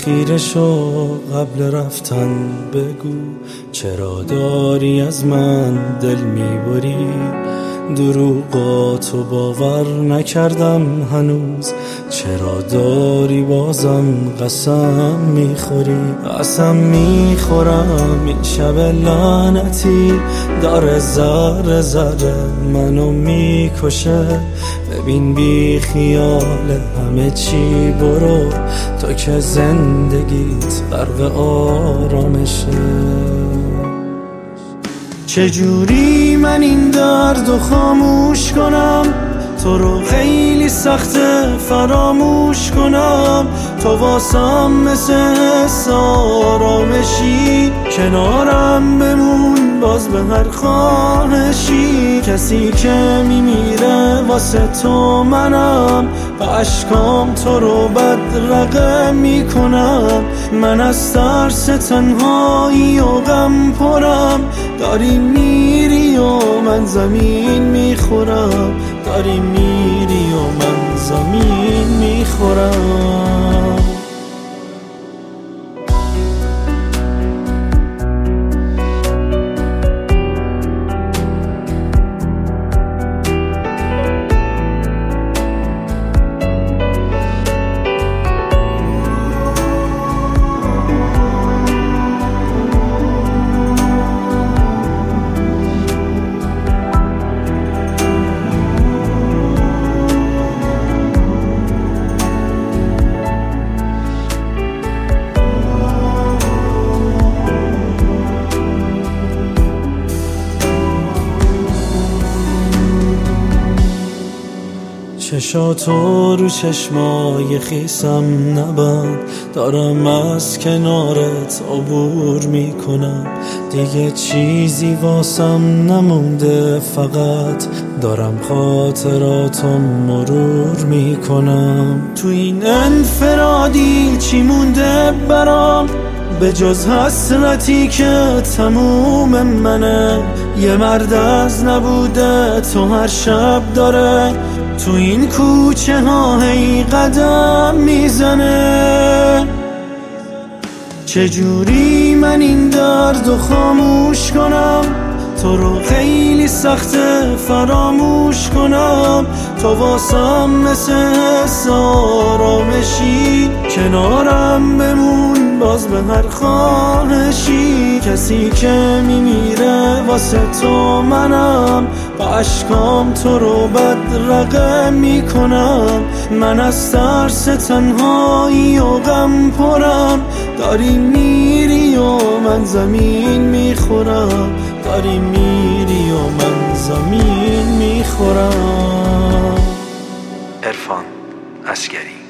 خیره شو قبل رفتن بگو چرا داری از من دل میبری. دروغاتو باور نکردم هنوز، چرا داری بازم قسم میخوری. قسم میخورم این شب لعنتی داره ذره ذره منو میکشه. ببین بی خیال همه چی برو، تو که زندگیت غرق آرامشه. چجوری من این دردو خاموش کنم، تو رو خیلی سخته فراموش کنم. تو واسم مثل حس آرامشی، کنارم بمون باز به هر خواهشی. کسی که میمیره واسه تو منم، با اشکام تو رو بدرقه میکنم. من از ترس تنهایی و غم پرم، داری میری و من زمین میخورم. داری میری و من زمین میخورم. چشاتو رو چشمای خیسم نبند، دارم از کنارت عبور میکنم. دیگه چیزی واسم نمونده، فقط دارم خاطراتم مرور میکنم. تو این انفرادی چی مونده برام به جز حسرتی که تموم منه. یه مرد از نبوده تو هر شب داره، تو این کوچه ها هی قدم میزنه. چجوری من این دردو خاموش کنم، تو رو خیلی سخته فراموش کنم. تو واسم مثل حس آرامشی، کنارم بمون باز به هر خواهشی. کسی که میمیره واسه تو منم، با اشکام تو رو بدرقه میکنم. من از ترس تنهایی و غم پرم، داری میری و من زمین میخورم. داری میری و من زمین میخورم. عرفان عسگری.